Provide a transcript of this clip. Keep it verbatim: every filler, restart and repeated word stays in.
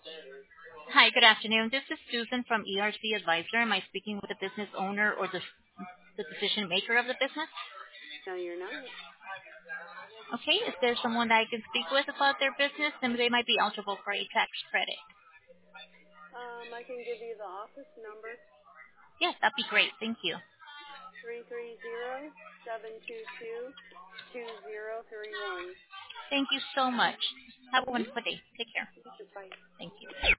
Hi, good afternoon. This is Susan from E R C Advisor. Am I speaking with the business owner or the, the decision maker of the business? No, you're not. Okay, is there someone that I can speak with about their business? Then they might be eligible for a tax credit. Um, I can give you the office number, Yes, that'd be great. Thank you. three three zero, seven two two, two zero three one. Thank you so much. Have a Mm-hmm. wonderful day. Take care. Bye. Thank you.